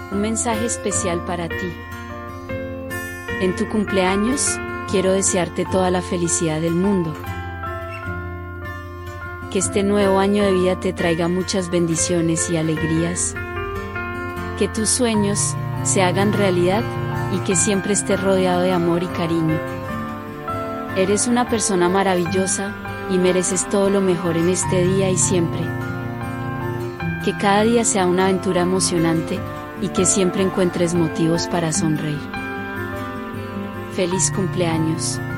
Un mensaje especial para ti. En tu cumpleaños, quiero desearte toda la felicidad del mundo. Que este nuevo año de vida te traiga muchas bendiciones y alegrías. Que tus sueños se hagan realidad y que siempre estés rodeado de amor y cariño. Eres una persona maravillosa y mereces todo lo mejor en este día y siempre. Que cada día sea una aventura emocionante y que siempre encuentres motivos para sonreír. ¡Feliz cumpleaños!